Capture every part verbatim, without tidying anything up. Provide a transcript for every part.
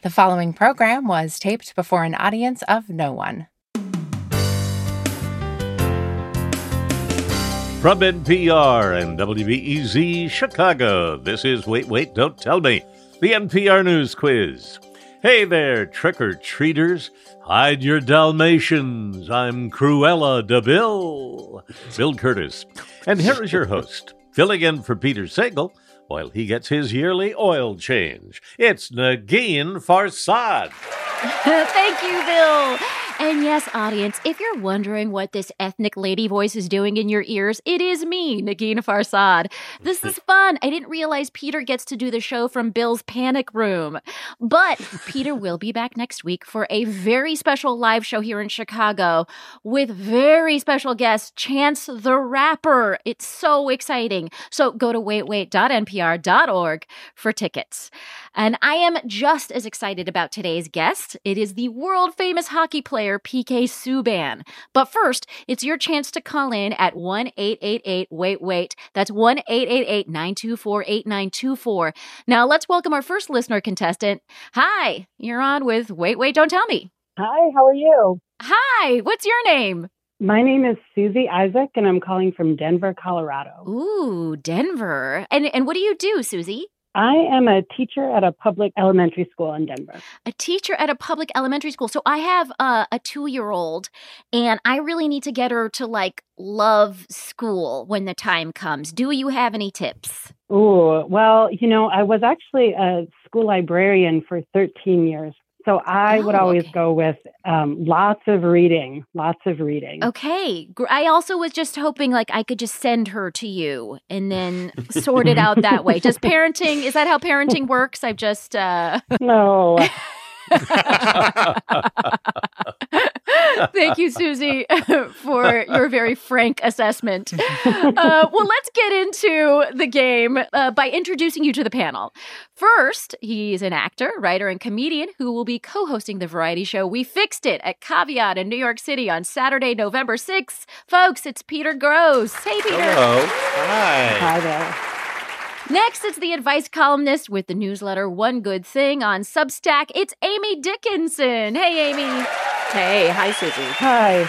The following program was taped before an audience of no one. From N P R and W B E Z Chicago, this is Wait, Wait, Don't Tell Me, the N P R News Quiz. Hey there, trick-or-treaters. Hide your Dalmatians. I'm Cruella de Bill, Bill Curtis. And here is your host, filling in for Peter Sagal, while he gets his yearly oil change. It's Negin Farsad. Thank you, Bill. And yes, audience, if you're wondering what this ethnic lady voice is doing in your ears, it is me, Negin Farsad. This is fun. I didn't realize Peter gets to do the show from Bill's panic room. But Peter will be back next week for a very special live show here in Chicago with very special guest, Chance the Rapper. It's so exciting. So go to wait wait dot n p r dot org for tickets. And I am just as excited about today's guest. It is the world-famous hockey player, P K Subban. But first, it's your chance to call in at one eight eight eight wait wait. That's one eight eight eight nine two four eight nine two four. Now let's welcome our first listener contestant. Hi, you're on with Wait, Wait, Don't Tell Me. Hi, how are you? Hi, what's your name? My name is Susie Isaac, and I'm calling from Denver, Colorado. Ooh, Denver. And and what do you do, Susie? I am a teacher at a public elementary school in Denver. A teacher at a public elementary school. So I have uh, a two-year-old, and I really need to get her to, like, love school when the time comes. Do you have any tips? Ooh, well, you know, I was actually a school librarian for thirteen years. So I oh, would always okay. go with um, lots of reading, lots of reading. Okay. I also was just hoping like I could just send her to you and then sort it out that way. Does parenting, is that how parenting works? I've just... Uh... No. Thank you, Susie, for your very frank assessment. Uh, well, let's get into the game uh, by introducing you to the panel. First, he's an actor, writer, and comedian who will be co-hosting the variety show We Fixed It at Caveat in New York City on Saturday, November sixth. Folks, it's Peter Grosz. Hey, Peter. Hello. Hi. Hi there. Next, it's the advice columnist with the newsletter One Good Thing on Substack. It's Amy Dickinson. Hey, Amy. Hey. Hi, Susie. Hi.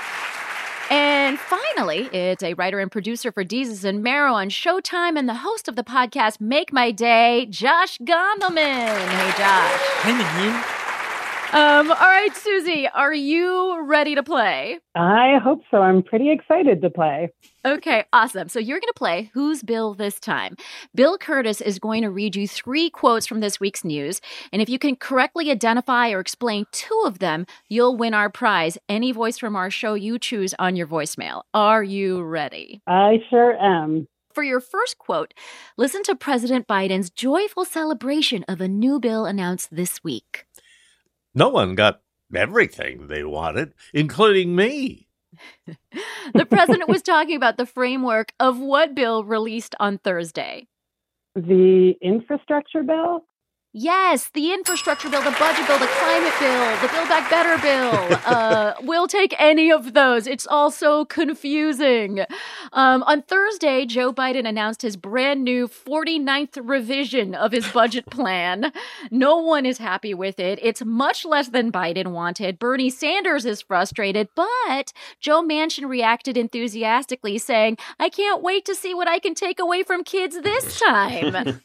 And finally, it's a writer and producer for Deezus and Mero on Showtime and the host of the podcast Make My Day, Josh Gondelman. Hey, Josh. Hi, Negin. Um, all right, Susie, are you ready to play? I hope so. I'm pretty excited to play. Okay, awesome. So you're going to play Who's Bill this time? Bill Curtis is going to read you three quotes from this week's news. And if you can correctly identify or explain two of them, you'll win our prize. Any voice from our show you choose on your voicemail. Are you ready? I sure am. For your first quote, listen to President Biden's joyful celebration of a new bill announced this week. No one got everything they wanted, including me. The president was talking about the framework of what bill released on Thursday? The infrastructure bill? Yes, the infrastructure bill, the budget bill, the climate bill, the Build Back Better bill. Uh, we'll take any of those. It's all so confusing. Um, on Thursday, Joe Biden announced his brand new forty-ninth revision of his budget plan. No one is happy with it. It's much less than Biden wanted. Bernie Sanders is frustrated, but Joe Manchin reacted enthusiastically, saying, I can't wait to see what I can take away from kids this time.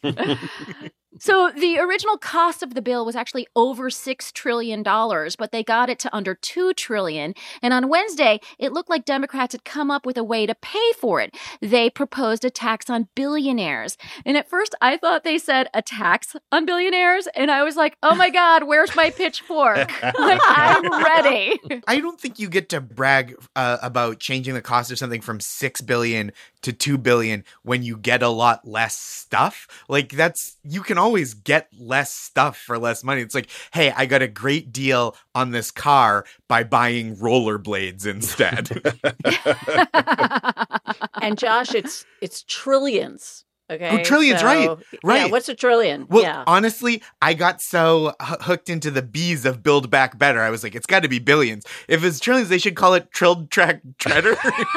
So the original cost of the bill was actually over six trillion dollars, but they got it to under two trillion dollars. And on Wednesday, it looked like Democrats had come up with a way to pay for it. They proposed a tax on billionaires. And at first, I thought they said a tax on billionaires. And I was like, oh my God, where's my pitchfork? Like, I'm ready. I don't think you get to brag uh, about changing the cost of something from six billion dollars to two billion dollars when you get a lot less stuff. Like, that's, you can always get less stuff for less money. It's like, hey, I got a great deal on this car by buying rollerblades instead. And Josh, it's it's trillions Okay. Oh, trillion's so, right. Right. Yeah, what's a trillion? Well, yeah. honestly, I got so h- hooked into the B's of Build Back Better. I was like, it's got to be billions. If it's trillions, they should call it Trilled Track Treader.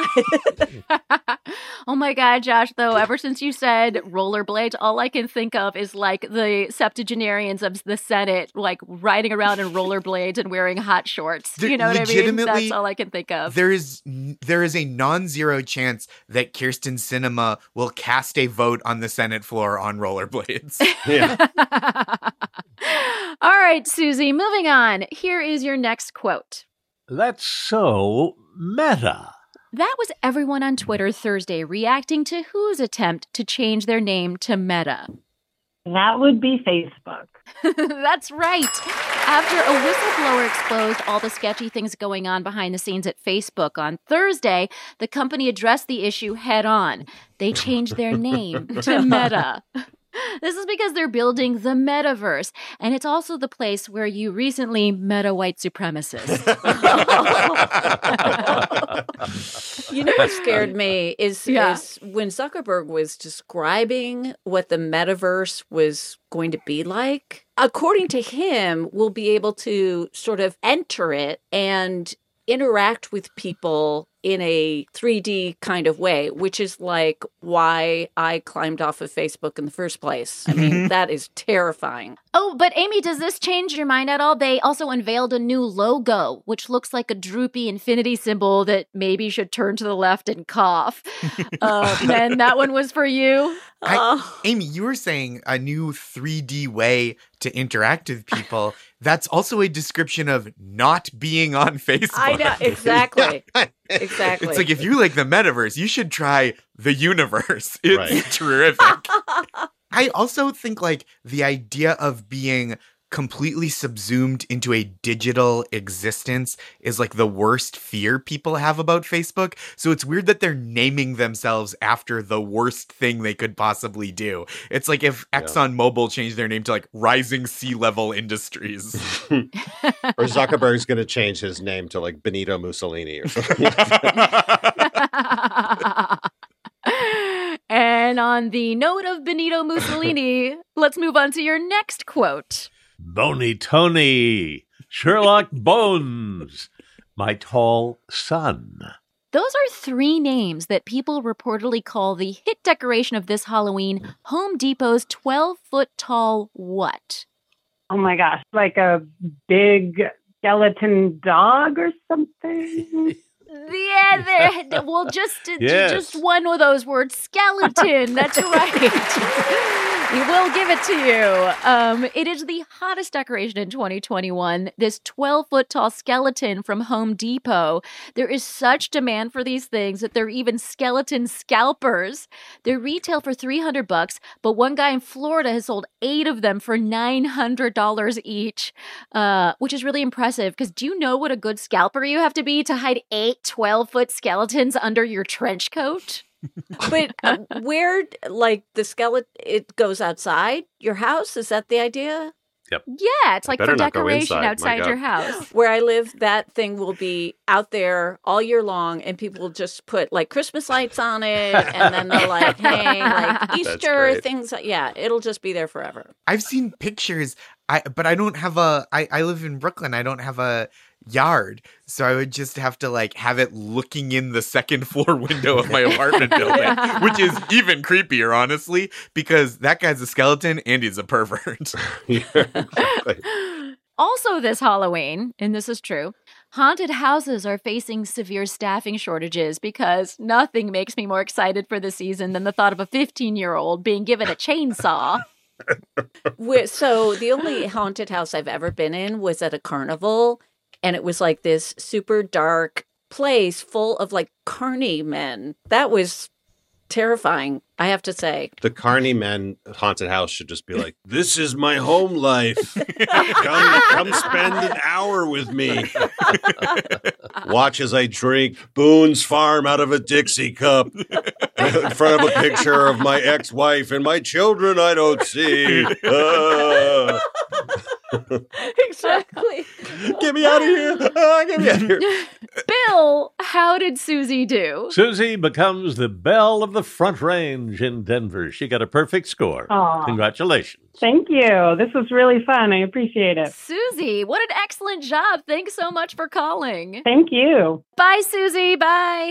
Oh my God, Josh, though, ever since you said rollerblades, all I can think of is like the septuagenarians of the Senate, like riding around in rollerblades and wearing hot shorts. There- you know what I mean? legitimately, That's all I can think of. There is there is a non-zero chance that Kirsten Sinema will cast a vote on the Senate floor on rollerblades. Yeah. All right, Susie, moving on. Here is your next quote. That's so meta. That was everyone on Twitter Thursday reacting to whose attempt to change their name to Meta. That would be Facebook. That's right. After a whistleblower exposed all the sketchy things going on behind the scenes at Facebook on Thursday, the company addressed the issue head on. They changed their name to Meta. This is because they're building the metaverse, and it's also the place where you recently met a white supremacist. You know what scared me is, Yeah. is when Zuckerberg was describing what the metaverse was going to be like. According to him, we'll be able to sort of enter it and interact with people in a three D kind of way, which is like why I climbed off of Facebook in the first place. I mean, that is terrifying. Oh, but Amy, does this change your mind at all? They also unveiled a new logo, which looks like a droopy infinity symbol that maybe should turn to the left and cough. Uh, and that one was for you? I, Oh. Amy, you were saying a new three D way to interact with people. That's also a description of not being on Facebook. I know, exactly. Exactly. It's like, if you like the metaverse, you should try the universe. It's Right. terrific. I also think like the idea of being completely subsumed into a digital existence is like the worst fear people have about Facebook. So it's weird that they're naming themselves after the worst thing they could possibly do. It's like if Yeah. ExxonMobil changed their name to like Rising Sea Level Industries. Or Zuckerberg's going to change his name to like Benito Mussolini or something. And on the note of Benito Mussolini, let's move on to your next quote. Bony Tony. Sherlock Bones. My tall son. Those are three names that people reportedly call the hit decoration of this Halloween, Home Depot's twelve-foot tall what? Oh my gosh, like a big skeleton dog or something? Yeah, there. Well, just Yes. just one of those words, skeleton. That's right. We will give it to you. Um, it is the hottest decoration in twenty twenty-one. This twelve-foot tall skeleton from Home Depot. There is such demand for these things that they're even skeleton scalpers. They retail for three hundred bucks, but one guy in Florida has sold eight of them for nine hundred dollars each, uh, which is really impressive. Because do you know what a good scalper you have to be to hide eight twelve-foot skeletons under your trench coat? But uh, where, like, the skeleton, it goes outside your house? Is that the idea? Yeah, it's like better for not go decoration inside, my outside God. your house. Where I live, that thing will be out there all year long, and people will just put, like, Christmas lights on it, and then they'll, like, hang, like, Easter, great. things. like- Yeah, it'll just be there forever. I've seen pictures, I but I don't have a I, I live in Brooklyn. I don't have a yard. So I would just have to like have it looking in the second floor window of my apartment building, which is even creepier, honestly, because that guy's a skeleton and he's a pervert. Yeah, exactly. Also, this Halloween, and this is true, haunted houses are facing severe staffing shortages because nothing makes me more excited for the season than the thought of a fifteen-year-old being given a chainsaw. Where, so the only haunted house I've ever been in was at a carnival, and it was like this super dark place full of like carny men. That was terrifying, I have to say. The Carney Men haunted house should just be like, this is my home life. Come, come spend an hour with me. Watch as I drink Boone's Farm out of a Dixie cup in front of a picture of my ex-wife and my children I don't see. Ah. Exactly. Get me out of here. Ah, get me out of here. Bill, how did Susie do? Susie becomes the belle of the Front Range in Denver. She got a perfect score. Aw. Congratulations. Thank you. This was really fun. I appreciate it. Susie, what an excellent job. Thanks so much for calling. Thank you. Bye, Susie. Bye.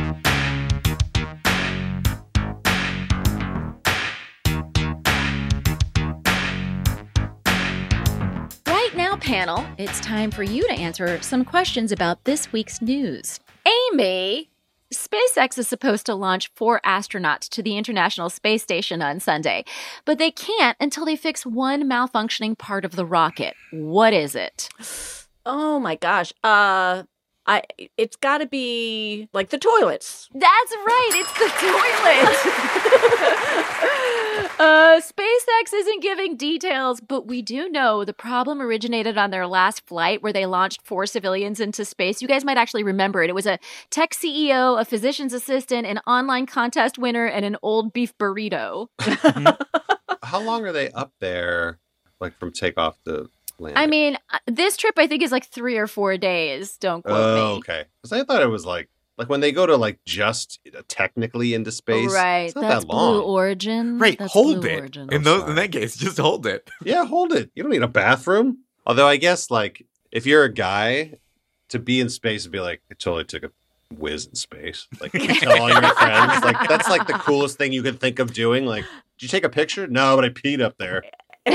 Right now, panel, it's time for you to answer some questions about this week's news. Amy, SpaceX is supposed to launch four astronauts to the International Space Station on Sunday, but they can't until they fix one malfunctioning part of the rocket. What is it? Oh my gosh. Uh I it's got to be like the toilets. That's right. It's the toilet. uh, SpaceX isn't giving details, but we do know the problem originated on their last flight where they launched four civilians into space. You guys might actually remember it. It was a tech C E O, a physician's assistant, an online contest winner, and an old beef burrito. How long are they up there, like from takeoff to landing? I mean, uh, this trip I think is like three or four days. Don't quote Oh, me. okay. Because I thought it was like like when they go to like just technically into space. Right. It's not That's that long. Blue Origin. Right, That's hold Blue it. Origin. In Oh, those, sorry. in that case, just hold it. Yeah, hold it. You don't need a bathroom. Although I guess like if you're a guy, to be in space and be like, I totally took a whiz in space. Like tell all your friends. Like that's like the coolest thing you could think of doing. Like, did you take a picture? No, but I peed up there.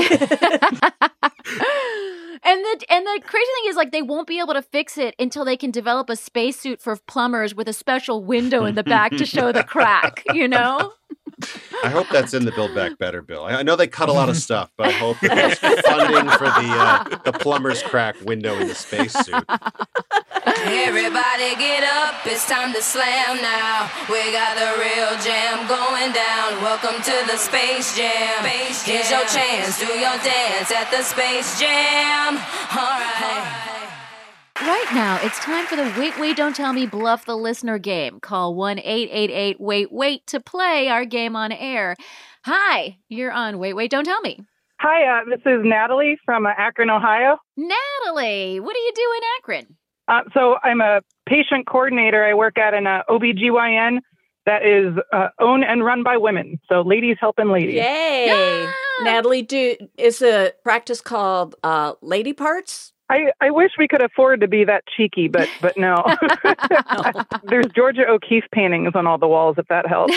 And the and the crazy thing is, like, they won't be able to fix it until they can develop a spacesuit for plumbers with a special window in the back to show the crack, you know? I hope that's in the Build Back Better bill. I I know they cut a lot of stuff, but I hope that there's funding for the uh, the plumber's crack window in the spacesuit. Everybody get up, it's time to slam now. We got the real jam going down. Welcome to the Space Jam. Here's your chance, do your dance at the Space Jam. All right. Right now, it's time for the Wait, Wait, Don't Tell Me Bluff the Listener game. Call one eight eight eight wait wait to play our game on air. Hi, you're on Wait, Wait, Don't Tell Me. Hi, uh, this is Natalie from uh, Akron, Ohio. Natalie, what do you do in Akron? Uh, so I'm a patient coordinator. I work at an uh, O B G Y N that is uh, owned and run by women. So ladies helping ladies. Yay. Yeah. Natalie, do is a practice called uh, Lady Parts? I, I wish we could afford to be that cheeky, but but no. There's Georgia O'Keeffe paintings on all the walls, if that helps.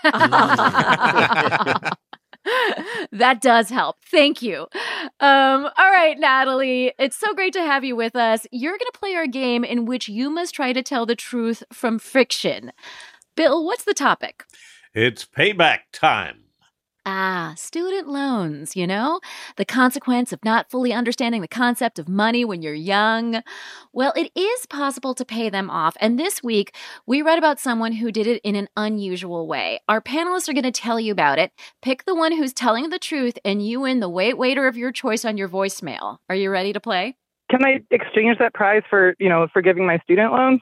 That does help. Thank you. Um, all right, Natalie, it's so great to have you with us. You're going to play our game in which you must try to tell the truth from fiction. Bill, what's the topic? It's payback time. Ah, student loans, you know? The consequence of not fully understanding the concept of money when you're young. Well, it is possible to pay them off. And this week, we read about someone who did it in an unusual way. Our panelists are going to tell you about it. Pick the one who's telling the truth, and you win the wait waiter of your choice on your voicemail. Are you ready to play? Can I exchange that prize for, you know, forgiving my student loans?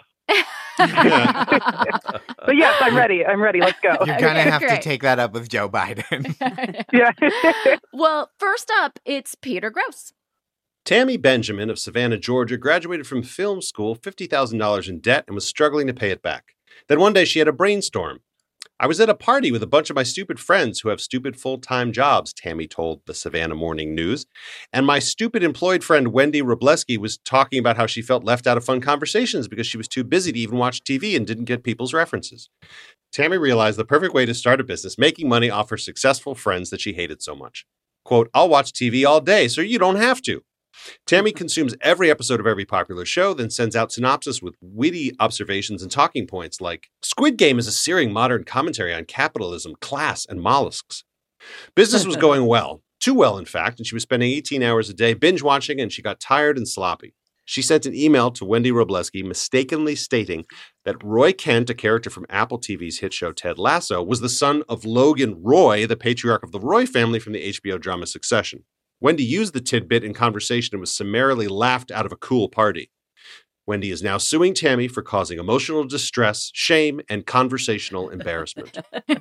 But yes, I'm ready. I'm ready. Let's go. You're going to Okay, have great. to take that up with Joe Biden. Yeah. Well, first up, it's Peter Gross. Tammy Benjamin of Savannah, Georgia, graduated from film school, fifty thousand dollars in debt, and was struggling to pay it back. Then one day she had a brainstorm. I was at a party with a bunch of my stupid friends who have stupid full-time jobs, Tammy told the Savannah Morning News. And my stupid employed friend, Wendy Robleski, was talking about how she felt left out of fun conversations because she was too busy to even watch T V and didn't get people's references. Tammy realized the perfect way to start a business, making money off her successful friends that she hated so much. Quote, I'll watch T V all day, so you don't have to. Tammy consumes every episode of every popular show, then sends out synopsis with witty observations and talking points like, Squid Game is a searing modern commentary on capitalism, class, and mollusks. Business was going well, too well, in fact, and she was spending eighteen hours a day binge-watching, and she got tired and sloppy. She sent an email to Wendy Robleski mistakenly stating that Roy Kent, a character from Apple T V's hit show Ted Lasso, was the son of Logan Roy, the patriarch of the Roy family from the H B O drama Succession. Wendy used the tidbit in conversation and was summarily laughed out of a cool party. Wendy is now suing Tammy for causing emotional distress, shame, and conversational embarrassment.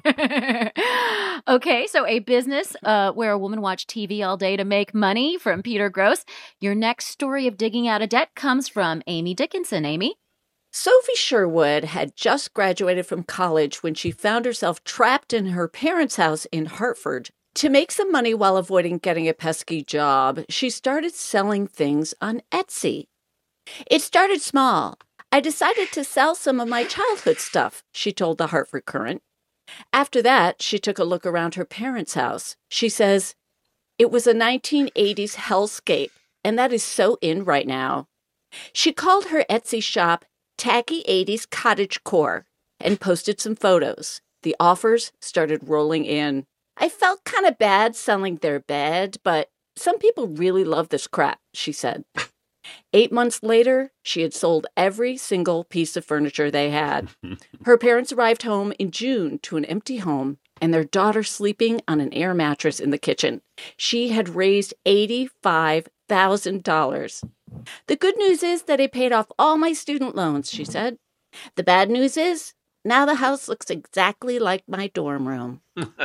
Okay, so a business uh, where a woman watched T V all day to make money from Peter Gross. Your next story of digging out of debt comes from Amy Dickinson. Amy? Sophie Sherwood had just graduated from college when she found herself trapped in her parents' house in Hartford. To make some money while avoiding getting a pesky job, she started selling things on Etsy. It started small. I decided to sell some of my childhood stuff, she told the Hartford Courant. After that, she took a look around her parents' house. She says, "It was a nineteen eighties hellscape, and that is so in right now." She called her Etsy shop Tacky eighties Cottagecore and posted some photos. The offers started rolling in. "I felt kind of bad selling their bed, but some people really love this crap," she said. Eight months later, she had sold every single piece of furniture they had. Her parents arrived home in June to an empty home and their daughter sleeping on an air mattress in the kitchen. She had raised eighty-five thousand dollars. "The good news is that I paid off all my student loans," she said. "The bad news is now the house looks exactly like my dorm room."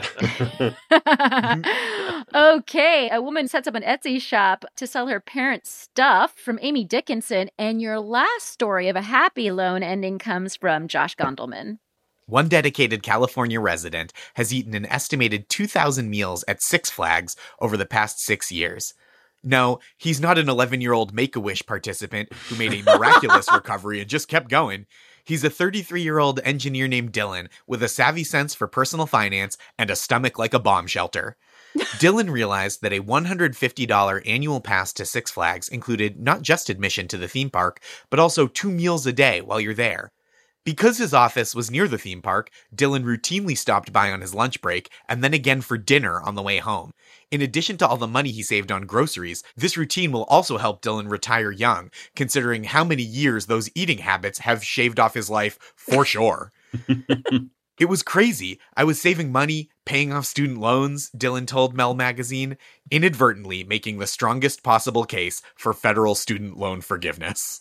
Okay, a woman sets up an Etsy shop to sell her parents' stuff from Amy Dickinson. And your last story of a happy loan ending comes from Josh Gondelman. One dedicated California resident has eaten an estimated two thousand meals at Six Flags over the past six years. No, he's not an eleven-year-old Make-A-Wish participant who made a miraculous recovery and just kept going. He's a thirty-three-year-old engineer named Dylan with a savvy sense for personal finance and a stomach like a bomb shelter. Dylan realized that a one hundred fifty dollars annual pass to Six Flags included not just admission to the theme park, but also two meals a day while you're there. Because his office was near the theme park, Dylan routinely stopped by on his lunch break and then again for dinner on the way home. In addition to all the money he saved on groceries, this routine will also help Dylan retire young, considering how many years those eating habits have shaved off his life for sure. It was crazy. I was saving money, paying off student loans, Dylan told Mel Magazine, inadvertently making the strongest possible case for federal student loan forgiveness.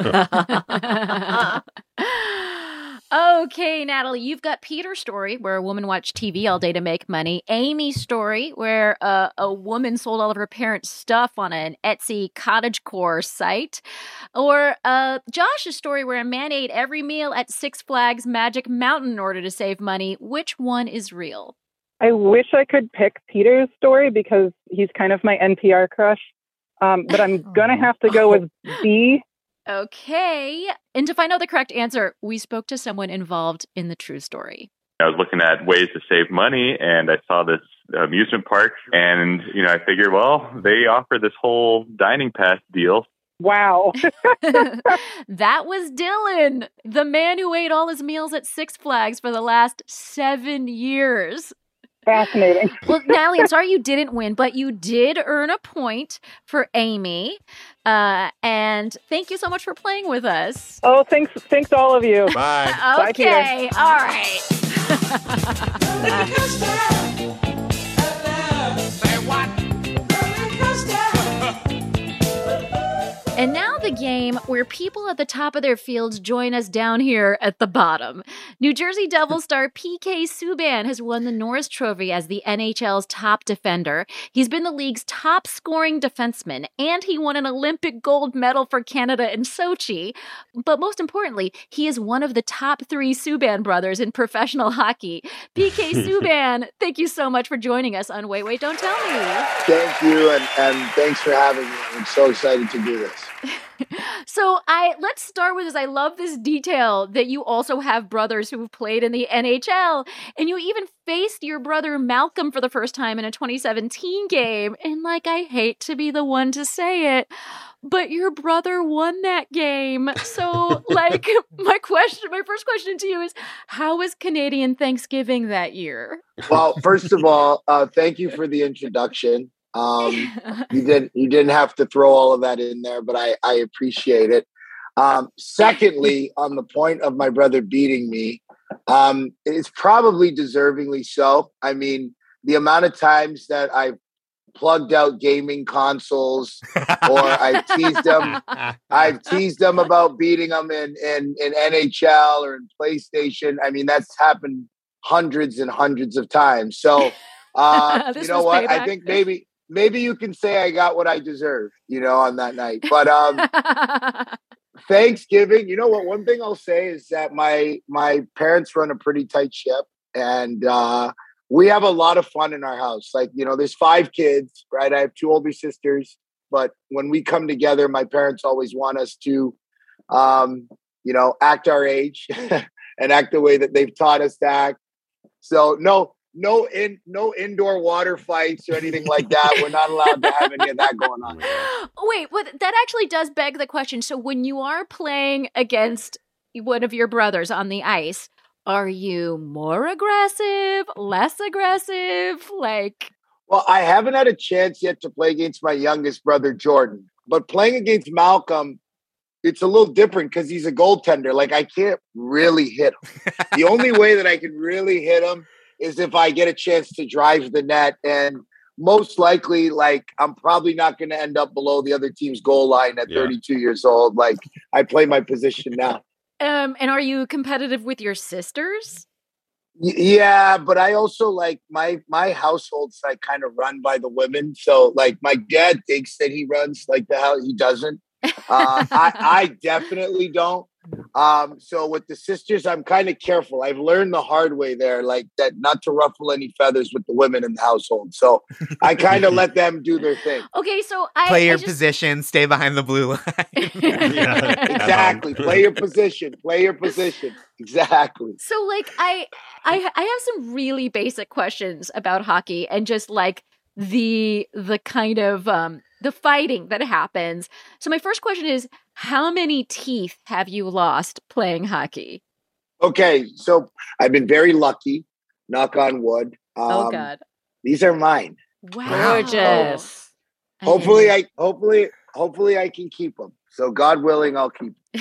Okay, Natalie, you've got Peter's story, where a woman watched T V all day to make money. Amy's story, where uh, a woman sold all of her parents' stuff on an Etsy cottagecore site. Or uh, Josh's story, where a man ate every meal at Six Flags Magic Mountain in order to save money. Which one is real? I wish I could pick Peter's story because he's kind of my N P R crush. Um, but I'm going to have to go with B. Okay. And to find out the correct answer, we spoke to someone involved in the true story. I was looking at ways to save money, and I saw this amusement park, and, you know, I figured, well, they offer this whole dining pass deal. Wow. That was Dylan, the man who ate all his meals at Six Flags for the last seven years. Fascinating. Well, Natalie, I'm sorry you didn't win, but you did earn a point for Amy. Uh, and thank you so much for playing with us. Oh, thanks. Thanks all of you. Bye. Bye, Okay. Peter. All right. And now the game where people at the top of their fields join us down here at the bottom. New Jersey Devils star P K Subban has won the Norris Trophy as the N H L's top defender. He's been the league's top scoring defenseman, and he won an Olympic gold medal for Canada in Sochi. But most importantly, he is one of the top three Subban brothers in professional hockey. P K Subban, thank you so much for joining us on Wait, Wait, Don't Tell Me. Thank you, and, and thanks for having me. I'm so excited to do this. So I let's start with this. I love this detail that you also have brothers who've played in the N H L, and you even faced your brother Malcolm for the first time in a twenty seventeen game. And like, I hate to be the one to say it, but your brother won that game. So like, my question, my first question to you is, how was Canadian Thanksgiving that year? Well, first of all, uh, thank you for the introduction. Um, you didn't you didn't have to throw all of that in there, but I, I appreciate it. Um, secondly, on the point of my brother beating me, um, it's probably deservingly so. I mean, the amount of times that I've plugged out gaming consoles, or I've teased them, I've teased them about beating them in, in, in N H L or in PlayStation. I mean, that's happened hundreds and hundreds of times. So, uh, you know what? Payback. I think maybe. Maybe you can say I got what I deserve, you know, on that night. But um, Thanksgiving, you know what? One thing I'll say is that my my parents run a pretty tight ship, and uh, we have a lot of fun in our house. Like, you know, there's five kids, right? I have two older sisters, but when we come together, my parents always want us to, um, you know, act our age and act the way that they've taught us to act. So no, no in no indoor water fights or anything like that. We're not allowed to have any of that going on. Wait, what? That actually does beg the question. So when you are playing against one of your brothers on the ice, are you more aggressive, less aggressive? Like, well, I haven't had a chance yet to play against my youngest brother, Jordan. But playing against Malcolm, it's a little different because he's a goaltender. Like, I can't really hit him. The only way that I can really hit him is if I get a chance to drive the net. And most likely, like, I'm probably not going to end up below the other team's goal line at yeah. thirty-two years old. Like, I play my position now. Um, and are you competitive with your sisters? Y- yeah, but I also, like, my my household's, like, kind of run by the women. So, like, my dad thinks that he runs like the hell. He doesn't. Uh, I, I definitely don't. Um, so with the sisters, I'm kind of careful. I've learned the hard way there, like that, not to ruffle any feathers with the women in the household. So I kind of let them do their thing. Okay, so I play your I just... position, stay behind the blue line. Yeah, exactly. Play your position. Play your position. Exactly. So, like, I, I, I have some really basic questions about hockey and just like the the kind of um, the fighting that happens. So my first question is, how many teeth have you lost playing hockey? Okay, so I've been very lucky, knock on wood. Um, oh God. These are mine. Wow. Gorgeous. Hopefully I hopefully hopefully I can keep them. So God willing, I'll keep them.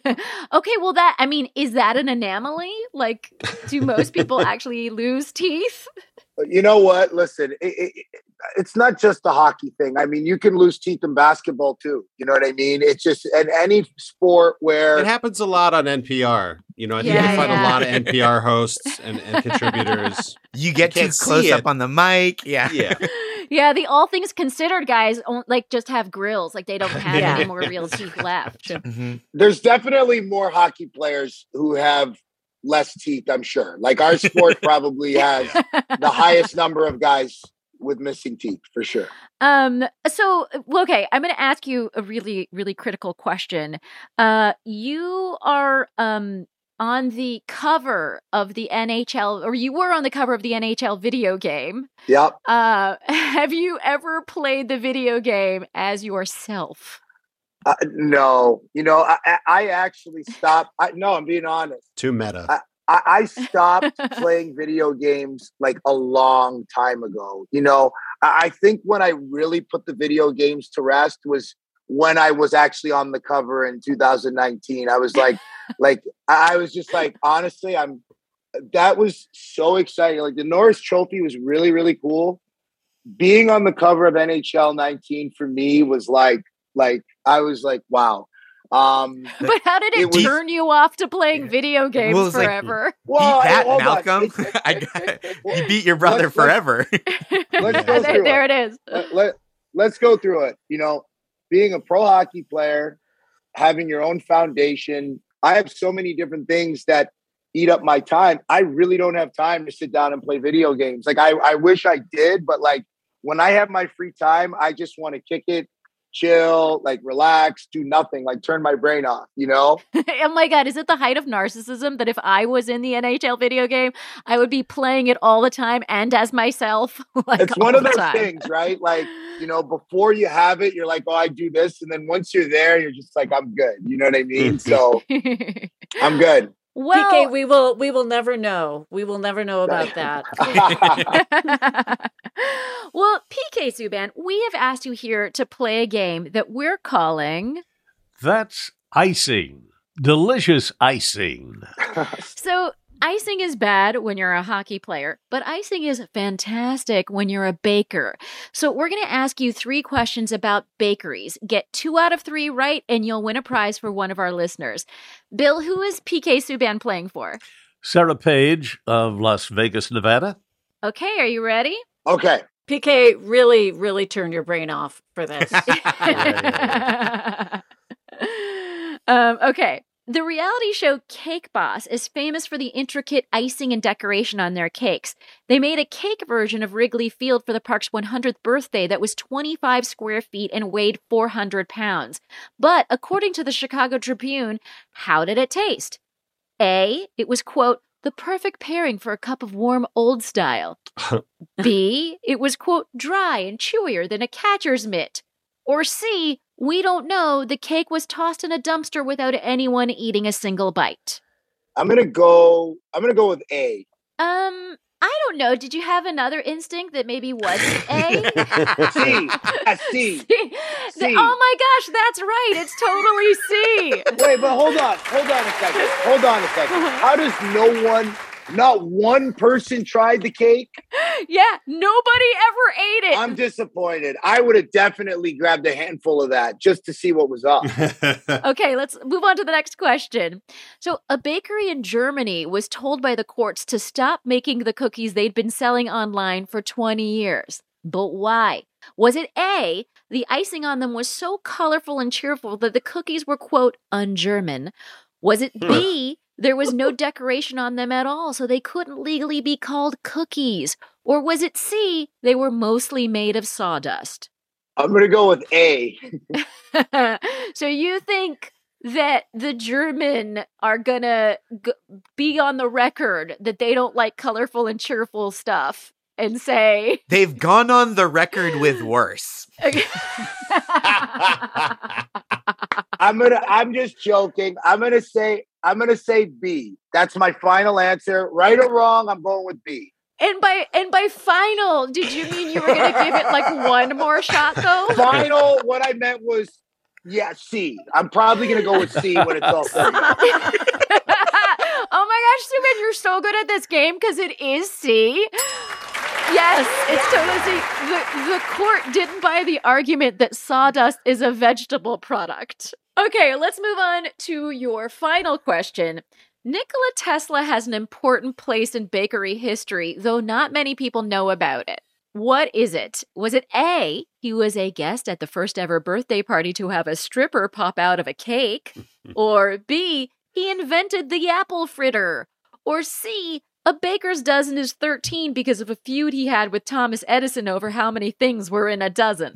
Okay, well that, I mean, is that an anomaly? Like, do most people actually lose teeth? You know what? Listen, it, it, it's not just the hockey thing. I mean, you can lose teeth in basketball too. You know what I mean? It's just in any sport where it happens a lot on N P R. You know, I think Yeah, you find yeah. a lot of N P R hosts and, and contributors. You get You too can't close see up it. on the mic. Yeah. Yeah. Yeah, the all things considered guys on- like just have grills. Like they don't have Yeah. any more real teeth left. hmm there's definitely more hockey players who have less teeth, I'm sure. Like our sport probably has the highest number of guys with missing teeth for sure. Um, so, well, okay, I'm going to ask you a really, really critical question. Uh, you are um, on the cover of the N H L, or you were on the cover of the N H L video game. Yep. Uh, have you ever played the video game as yourself? Uh, no, you know, I, I- I actually stopped. I, no, I'm being honest. Too meta. I, I, I stopped playing video games like a long time ago. You know, I, I think when I really put the video games to rest was when I was actually on the cover in two thousand nineteen. I was like, like, I I was just like, honestly, I'm, that was so exciting. Like the Norris Trophy was really, really cool. Being on the cover of N H L nineteen for me was like, like, I was like, wow. Um, But how did it, It was- turn you off to playing video games Well, it's like- forever? well, beat that, hold on. Malcolm. It's- I got, you beat your brother Let's- let's- forever. Let's go there through there it. it is. let, let, let's go through it. You know, being a pro hockey player, having your own foundation. I have so many different things that eat up my time. I really don't have time to sit down and play video games. Like I, I wish I did, but like when I have my free time, I just want to kick it, chill, like relax, do nothing, like turn my brain off, you know? Oh my God, is it the height of narcissism that if I was in the N H L video game, I would be playing it all the time and as myself? Like It's one all of the those time. things, right? Like, you know, before you have it, you're like, oh, I do this. And then once you're there, you're just like, I'm good. You know what I mean? So I'm good. Well, P K, we will we will never know. We will never know about that. well, P K Subban, we have asked you here to play a game that we're calling. That's icing. Delicious icing. So, icing is bad when you're a hockey player, but icing is fantastic when you're a baker. So, we're going to ask you three questions about bakeries. Get two out of three right, and you'll win a prize for one of our listeners. Bill, who is P K Subban playing for? Sarah Page of Las Vegas, Nevada. Okay, are you ready? Okay. P K, really, really turn your brain off for this. Um, okay. The reality show Cake Boss is famous for the intricate icing and decoration on their cakes. They made a cake version of Wrigley Field for the park's one hundredth birthday that was twenty-five square feet and weighed four hundred pounds. But according to the Chicago Tribune, how did it taste? A, it was, quote, the perfect pairing for a cup of warm old style. B, it was, quote, dry and chewier than a catcher's mitt. Or C, we don't know, the cake was tossed in a dumpster without anyone eating a single bite. I'm gonna go. I'm gonna go with A. Um, I don't know. Did you have another instinct that maybe wasn't A? C. A C. C. C. Oh my gosh, that's right. It's totally C. Wait, but hold on. Hold on a second. Hold on a second. How does no one, not one person tried the cake? Yeah, nobody ever ate it. I'm disappointed. I would have definitely grabbed a handful of that just to see what was up. Okay, let's move on to the next question. So, a bakery in Germany was told by the courts to stop making the cookies they'd been selling online for twenty years. But why? Was it A, the icing on them was so colorful and cheerful that the cookies were, quote, un-German? Was it B, there was no decoration on them at all, so they couldn't legally be called cookies? Or was it C, they were mostly made of sawdust? I'm going to go with A. So you think that the German are going to g- be on the record that they don't like colorful and cheerful stuff and say... They've gone on the record with worse. I'm gonna. I'm just joking. I'm gonna say. I'm gonna say B. That's my final answer. Right or wrong, I'm going with B. And by and by final, did you mean you were going to give it like one more shot though? Final. What I meant was, yeah, C. I'm probably gonna go with C when it's all said. Oh my gosh, Subin, you're so good at this game because it is C. Yes, it's totally C. The, the court didn't buy the argument that sawdust is a vegetable product. Okay, let's move on to your final question. Nikola Tesla has an important place in bakery history, though not many people know about it. What is it? Was it A, he was a guest at the first ever birthday party to have a stripper pop out of a cake? Or B, he invented the apple fritter? Or C, a baker's dozen is thirteen because of a feud he had with Thomas Edison over how many things were in a dozen?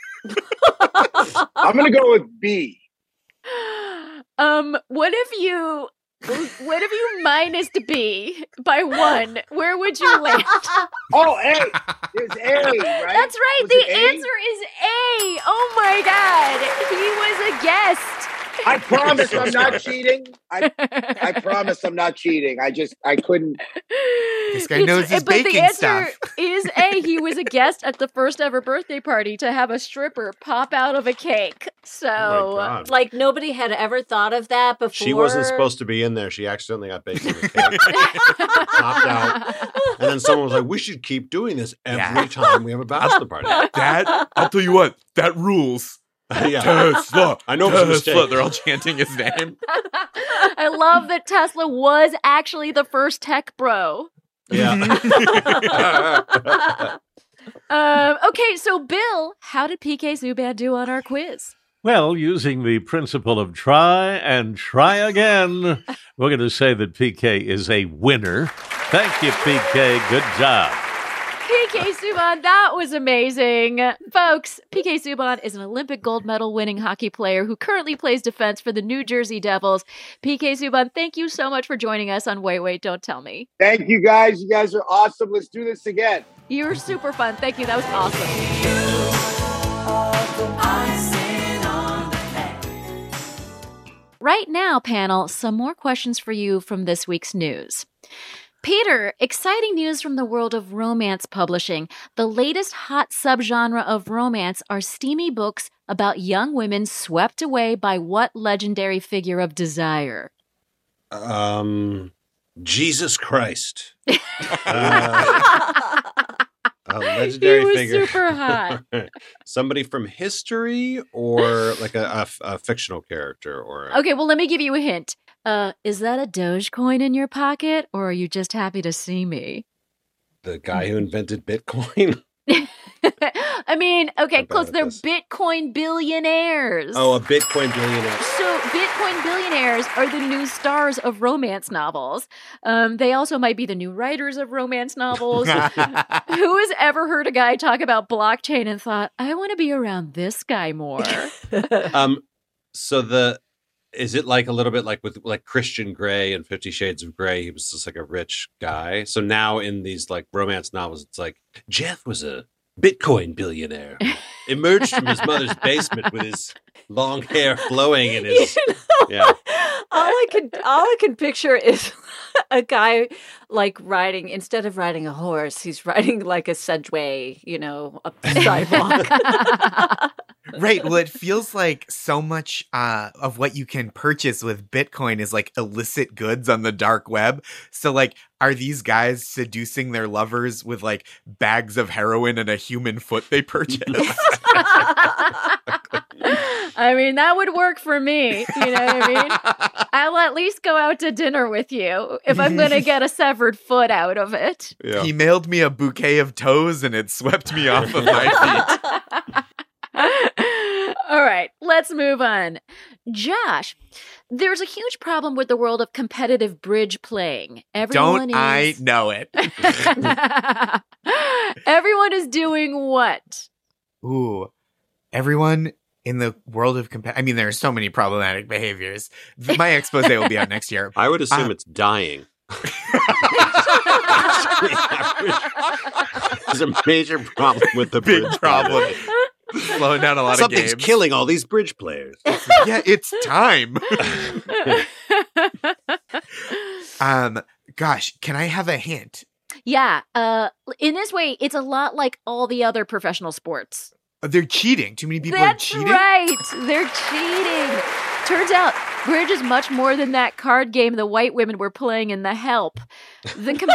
I'm going to go with B. Um, what if you... What if you minused B by one? Where would you land? Oh, A. It's A, right? That's right. Was the it A? answer is A. Oh my God. He was a guest. I promise I'm not cheating. I I promise I'm not cheating. I just, I couldn't. This guy knows his but baking the answer stuff. is A. He was a guest at the first ever birthday party to have a stripper pop out of a cake. So, Oh my God. Like nobody had ever thought of that before. She wasn't supposed to be in there. She accidentally got baked in the cake. Popped out. And then someone was like, we should keep doing this every Yeah. time we have a bachelor party. That, I'll tell you what, that rules. Yeah. Tesla. I know it was a Tesla. mistake. They're all chanting his name. I love that Tesla was actually the first tech bro. Yeah. Um, okay, so Bill, how did P K Subban do on our quiz? Well, using the principle of try and try again, we're going to say that P K is a winner. Thank you, P K. Good job. P K Subban, that was amazing. Folks, P K Subban is an Olympic gold medal winning hockey player who currently plays defense for the New Jersey Devils. P K Subban, thank you so much for joining us on Wait, Wait, Don't Tell Me. Thank you, guys. You guys are awesome. Let's do this again. You were super fun. Thank you. That was awesome. Right now, panel, some more questions for you from this week's news. Peter, exciting news from the world of romance publishing. The latest hot subgenre of romance are steamy books about young women swept away by what legendary figure of desire? Um, Jesus Christ. Uh, a legendary He was figure. super hot. Somebody from history or like a, a, a fictional character or a, Okay, well, let me give you a hint. Uh, is that a Dogecoin in your pocket, or are you just happy to see me? the guy who invented Bitcoin. I mean, okay, I'm bad close. at They're this. Bitcoin billionaires. Oh, a Bitcoin billionaire. So Bitcoin billionaires are the new stars of romance novels. Um, they also might be the new writers of romance novels. Who has ever heard a guy talk about blockchain and thought, I want to be around this guy more? Um, so the is it like a little bit like with like Christian Grey and Fifty Shades of Grey? He was just like a rich guy. So now in these like romance novels, it's like Jeff was a Bitcoin billionaire, emerged from his mother's basement with his long hair flowing in his. You know, Yeah. all I can all I can picture is a guy like riding, instead of riding a horse, he's riding like a Segway, you know, up the sidewalk. Right. Well, it feels like so much uh, of what you can purchase with Bitcoin is like illicit goods on the dark web. So, like, are these guys seducing their lovers with like bags of heroin and a human foot they purchased? I mean, that would work for me. You know what I mean? I'll at least go out to dinner with you if I'm going to get a severed foot out of it. Yeah. He mailed me a bouquet of toes and it swept me off of my feet. All right, let's move on. Josh, there's a huge problem with the world of competitive bridge playing. Everyone Don't I is... know it? Everyone is doing what? Ooh, everyone in the world of compa- I mean, there are so many problematic behaviors. My expose will be out next year. I would assume Uh, it's dying. There's a major problem with the Big bridge problem. player. Slowing down a lot Something's of games. killing all these bridge players. Yeah, it's time. um, gosh, can I have a hint? Yeah, uh, in this way, it's a lot like all the other professional sports. They're cheating. Too many people That's are cheating. right. They're cheating. Turns out, bridge is much more than that card game the white women were playing in The Help. The com-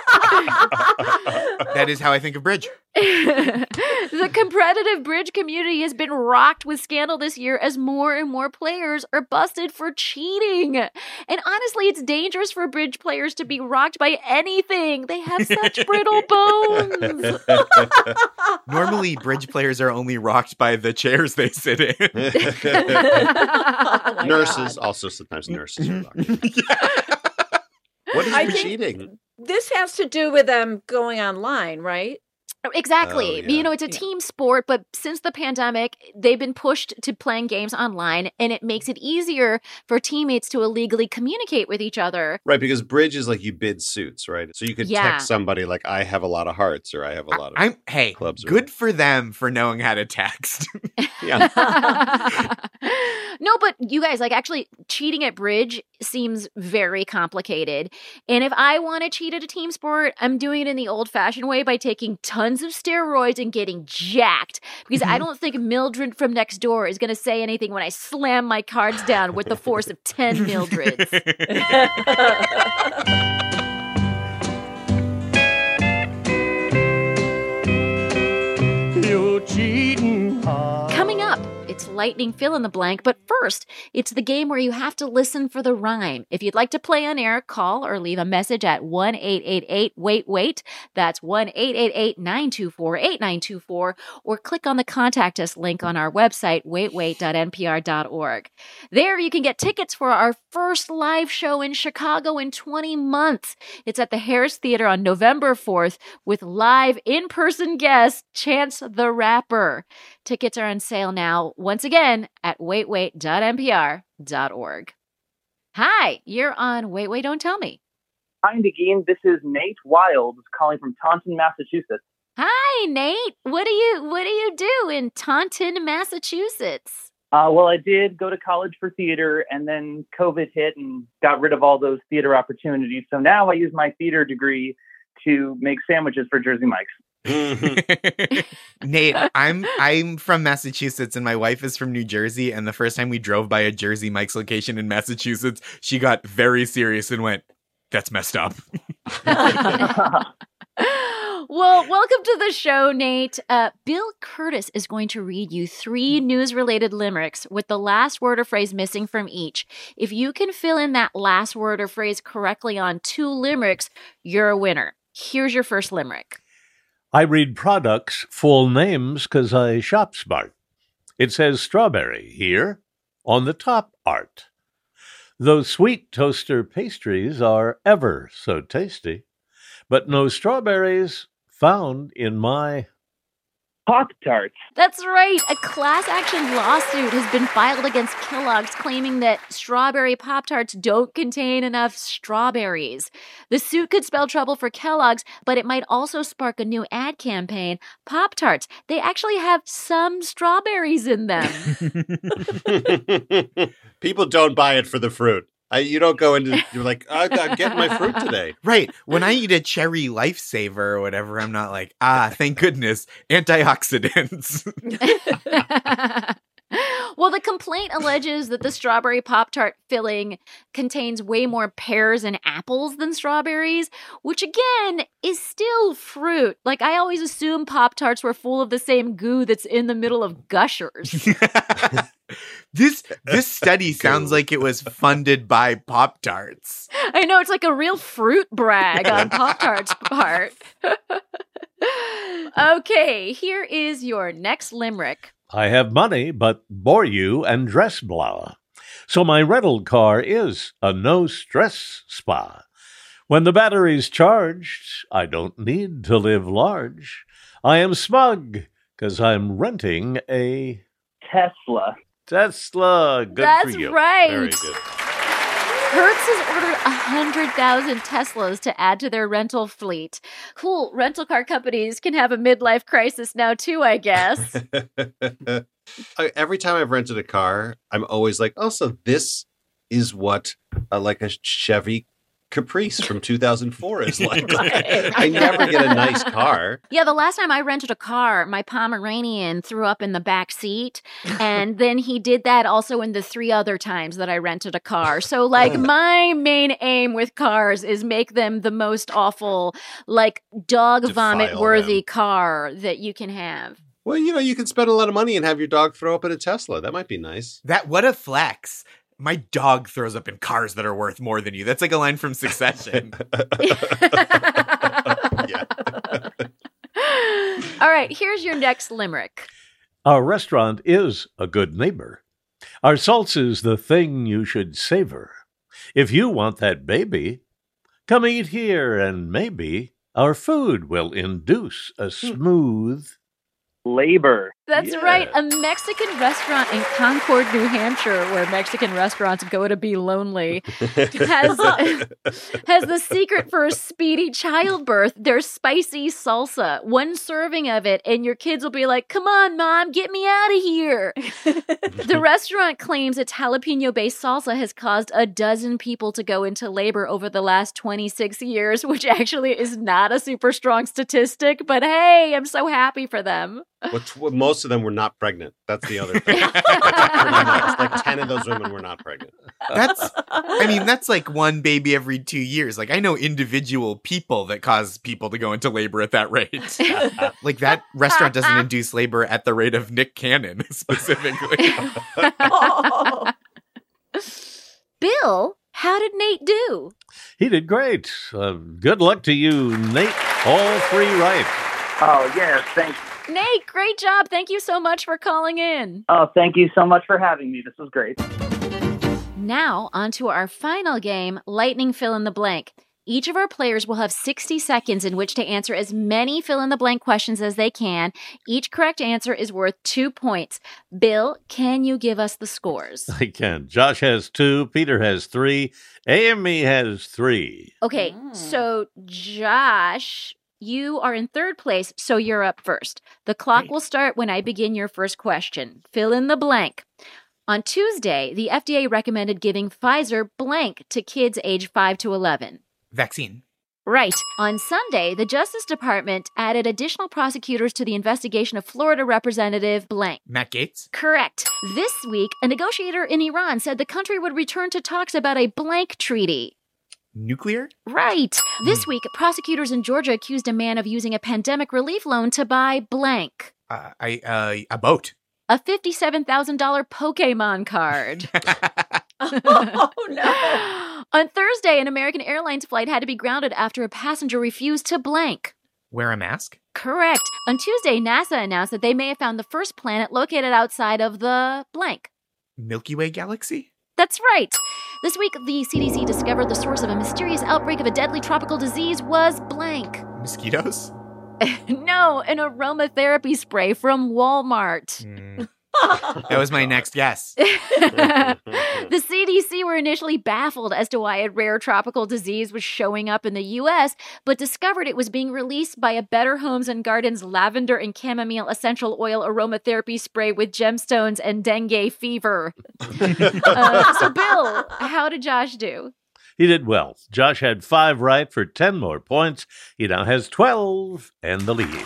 That is how I think of bridge. The competitive bridge community has been rocked with scandal this year as more and more players are busted for cheating. And honestly, it's dangerous for bridge players to be rocked by anything. They have such brittle bones. Normally, bridge players are only rocked by the chairs they sit in. Oh my Nurses, God. also sometimes nurses are locked. What is I the think- cheating? This has to do with them going online, right? Exactly. Oh, yeah. You know, it's a Yeah. team sport, but since the pandemic, they've been pushed to playing games online, and it makes it easier for teammates to illegally communicate with each other. Right, because bridge is like you bid suits, right? So you could Yeah. text somebody like, I have a lot of hearts or I have a lot of I'm hey, clubs. Or good for them for knowing how to text. Yeah. No, but you guys, like, actually cheating at bridge seems very complicated. And if I want to cheat at a team sport, I'm doing it in the old-fashioned way by taking tons of steroids and getting jacked. Because I don't think Mildred from next door is going to say anything when I slam my cards down with the force of ten Mildreds. You're cheating hard. Coming up, it's lightning fill in the blank, but first, it's the game where you have to listen for the rhyme. If you'd like to play on air, call or leave a message at one eight eight eight wait wait. That's one eight eight eight nine two four eight nine two four, or click on the contact us link on our website, wait wait dot n p r dot org. There you can get tickets for our first live show in Chicago in twenty months. It's at the Harris Theater on November fourth with live in-person guest Chance the Rapper. Tickets are on sale now, once again, at wait wait dot n p r dot org. Hi, you're on Wait, Wait, Don't Tell Me. Hi, Nagin. This is Nate Wild calling from Taunton, Massachusetts. Hi, Nate. What do you what do you do in Taunton, Massachusetts? Uh, well, I did go to college for theater, and then COVID hit and got rid of all those theater opportunities. So now I use my theater degree to make sandwiches for Jersey Mike's. Nate, I'm I'm from Massachusetts and my wife is from New Jersey, and the first time we drove by a Jersey Mike's location in Massachusetts, she got very serious and went, "That's messed up." Well, welcome to the show, Nate. Uh, Bill Curtis is going to read you three news-related limericks with the last word or phrase missing from each. If you can fill in that last word or phrase correctly on two limericks, you're a winner. Here's your first limerick. I read products' full names 'cause I shop smart. It says strawberry here on the top art. Those sweet toaster pastries are ever so tasty, but no strawberries found in my Pop-Tarts. That's right. A class action lawsuit has been filed against Kellogg's claiming that strawberry Pop-Tarts don't contain enough strawberries. The suit could spell trouble for Kellogg's, but it might also spark a new ad campaign. Pop-Tarts, they actually have some strawberries in them. People don't buy it for the fruit. I, you don't go into, you're like, I'm getting my fruit today. Right. When I eat a cherry lifesaver or whatever, I'm not like, ah, thank goodness, antioxidants. Well, the complaint alleges that the strawberry Pop-Tart filling contains way more pears and apples than strawberries, which again is still fruit. Like, I always assumed Pop-Tarts were full of the same goo that's in the middle of Gushers. This this study sounds like it was funded by Pop-Tarts. I know, it's like a real fruit brag on Pop-Tarts' part. Okay, here is your next limerick. I have money, but bore you and dress blah. So my rental car is a no-stress spa. When the battery's charged, I don't need to live large. I am smug, 'cause I'm renting a Tesla. Tesla. Good That's for you. right. Very good. Hertz has ordered one hundred thousand Teslas to add to their rental fleet. Cool. Rental car companies can have a midlife crisis now, too, I guess. I- Every time I've rented a car, I'm always like, oh, so this is what uh, like a Chevy Caprice from two thousand four is like. I never get a nice car. Yeah, the last time I rented a car, my Pomeranian threw up in the back seat. And then he did that also in the three other times that I rented a car. So, like, my main aim with cars is make them the most awful, like, dog vomit worthy car that you can have. Well, you know, you can spend a lot of money and have your dog throw up in a Tesla. That might be nice. That what a flex. My dog throws up in cars that are worth more than you. That's like a line from Succession. All right, here's your next limerick. Our restaurant is a good neighbor. Our salsa's the thing you should savor. If you want that baby, come eat here and maybe our food will induce a smooth labor. That's Yeah. right. A Mexican restaurant in Concord, New Hampshire, where Mexican restaurants go to be lonely, has, has the secret for a speedy childbirth. There's spicy salsa. One serving of it, and your kids will be like, come on, Mom, get me out of here. The restaurant claims its jalapeno-based salsa has caused a dozen people to go into labor over the last twenty-six years, which actually is not a super strong statistic, but hey, I'm so happy for them. Well, tw- most of them were not pregnant. That's the other thing. That's pretty much. Like ten of those women were not pregnant. That's, I mean, that's like one baby every two years. Like, I know individual people that cause people to go into labor at that rate. Like, that restaurant doesn't induce labor at the rate of Nick Cannon, specifically. Bill, how did Nate do? He did great. Uh, good luck to you, Nate. All three right. Oh, yes, thanks. Nate, great job. Thank you so much for calling in. Oh, thank you so much for having me. This was great. Now, on to our final game, Lightning Fill in the Blank. Each of our players will have sixty seconds in which to answer as many fill in the blank questions as they can. Each correct answer is worth two points. Bill, can you give us the scores? I can. Josh has two. Peter has three. Amy has three. Okay, so Josh, you are in third place, so you're up first. The clock will start when I begin your first question. Fill in the blank. On Tuesday, the F D A recommended giving Pfizer blank to kids age five to eleven. Vaccine. Right. On Sunday, the Justice Department added additional prosecutors to the investigation of Florida Representative blank. Matt Gaetz. Correct. This week, a negotiator in Iran said the country would return to talks about a blank treaty. Nuclear? Right. This week, prosecutors in Georgia accused a man of using a pandemic relief loan to buy blank. Uh, I uh, a boat. A fifty-seven thousand dollars Pokemon card. Oh, no. On Thursday, an American Airlines flight had to be grounded after a passenger refused to blank. Wear a mask? Correct. On Tuesday, NASA announced that they may have found the first planet located outside of the blank. Milky Way galaxy? That's right. This week, the C D C discovered the source of a mysterious outbreak of a deadly tropical disease was blank. Mosquitoes? No, an aromatherapy spray from Walmart. Mm. That was my next guess. The C D C were initially baffled as to why a rare tropical disease was showing up in the U S, but discovered it was being released by a Better Homes and Gardens lavender and chamomile essential oil aromatherapy spray with gemstones and dengue fever. uh, so, Bill, how did Josh do? He did well. Josh had five right for ten more points. He now has twelve and the lead.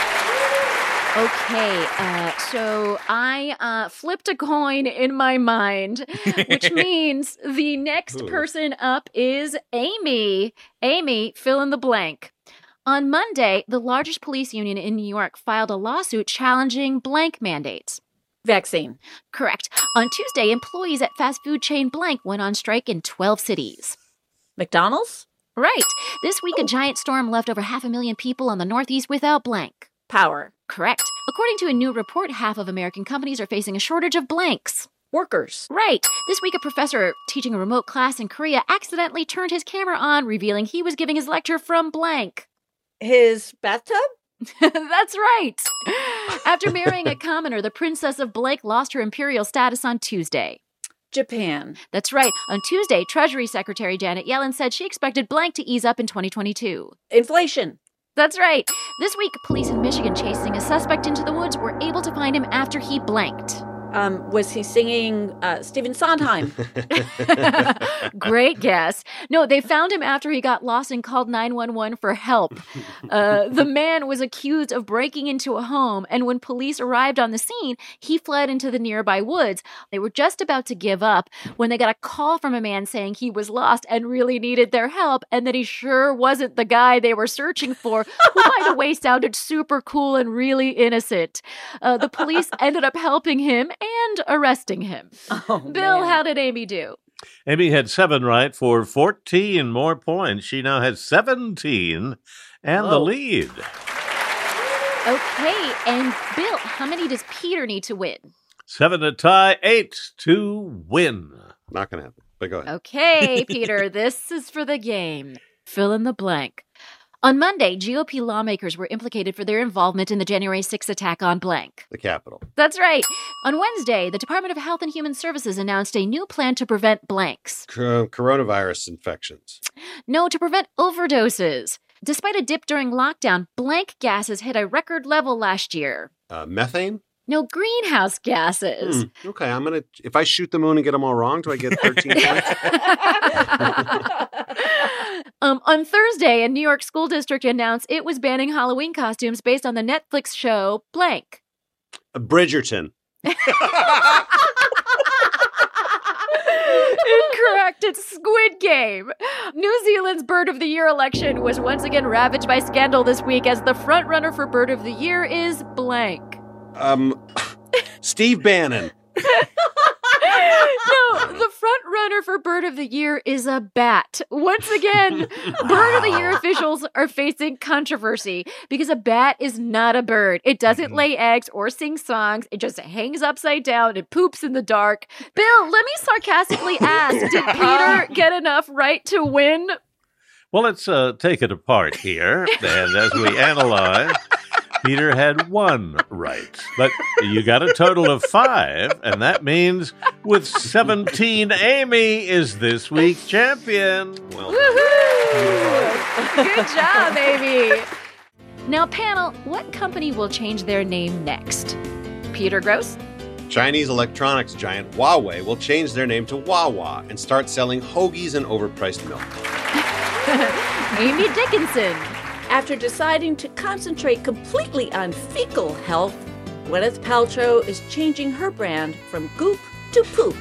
Okay, uh, so I uh, flipped a coin in my mind, which means the next Ooh. person up is Amy. Amy, fill in the blank. On Monday, the largest police union in New York filed a lawsuit challenging blank mandates. Vaccine. Correct. On Tuesday, employees at fast food chain blank went on strike in twelve cities. McDonald's? Right. This week, a giant storm left over half a million people on the Northeast without blank. Power. Correct. According to a new report, half of American companies are facing a shortage of blanks. Workers. Right. This week, a professor teaching a remote class in Korea accidentally turned his camera on, revealing he was giving his lecture from blank. His bathtub? That's right. After marrying a commoner, the Princess of Blank lost her imperial status on Tuesday. Japan. That's right. On Tuesday, Treasury Secretary Janet Yellen said she expected blank to ease up in twenty twenty-two. Inflation. That's right. This week, police in Michigan chasing a suspect into the woods were able to find him after he blanked. Um, was he singing uh, Stephen Sondheim? Great guess. No, they found him after he got lost and called nine one one for help. Uh, the man was accused of breaking into a home, and when police arrived on the scene, he fled into the nearby woods. They were just about to give up when they got a call from a man saying he was lost and really needed their help, and that he sure wasn't the guy they were searching for, who, by the way, sounded super cool and really innocent. Uh, the police ended up helping him and arresting him. Oh, Bill, man. how did Amy do? Amy had seven right for fourteen more points. She now has seventeen and the Whoa. lead. Okay, and Bill, how many does Peter need to win? Seven to tie, eight to win. Not going to happen, but go ahead. Okay, Peter, this is for the game. Fill in the blank. On Monday, G O P lawmakers were implicated for their involvement in the January sixth attack on blank. The Capitol. That's right. On Wednesday, the Department of Health and Human Services announced a new plan to prevent blanks. Co- coronavirus infections. No, to prevent overdoses. Despite a dip during lockdown, blank gases hit a record level last year. Uh, methane? No, greenhouse gases. Hmm, okay, I'm going to, if I shoot the moon and get them all wrong, do I get thirteen points? um, on Thursday, a New York school district announced it was banning Halloween costumes based on the Netflix show Blank. Uh, Bridgerton. Incorrect. It's Squid Game. New Zealand's Bird of the Year election was once again ravaged by scandal this week as the frontrunner for Bird of the Year is blank. Um, Steve Bannon. No, the front runner for Bird of the Year is a bat. Once again, Bird of the Year officials are facing controversy because a bat is not a bird. It doesn't lay eggs or sing songs. It just hangs upside down and poops in the dark. Bill, let me sarcastically ask, did Peter get enough right to win? Well, let's uh, take it apart here. And as we analyze, Peter had one right, but you got a total of five, and that means with seventeen, Amy is this week's champion. Well, Woohoo! Good job, Amy. Now, panel, what company will change their name next? Peter Gross? Chinese electronics giant Huawei will change their name to Wawa and start selling hoagies and overpriced milk. Amy Dickinson. After deciding to concentrate completely on fecal health, Gwyneth Paltrow is changing her brand from Goop to Poop.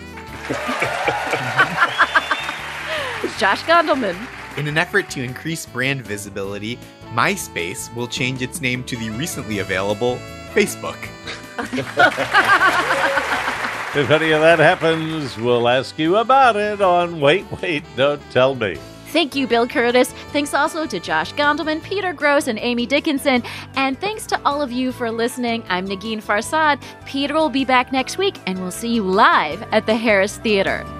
Josh Gondelman. In an effort to increase brand visibility, MySpace will change its name to the recently available Facebook. If any of that happens, we'll ask you about it on Wait, Wait, Don't Tell Me. Thank you, Bill Curtis. Thanks also to Josh Gondelman, Peter Gross, and Amy Dickinson. And thanks to all of you for listening. I'm Negin Farsad. Peter will be back next week, and we'll see you live at the Harris Theater.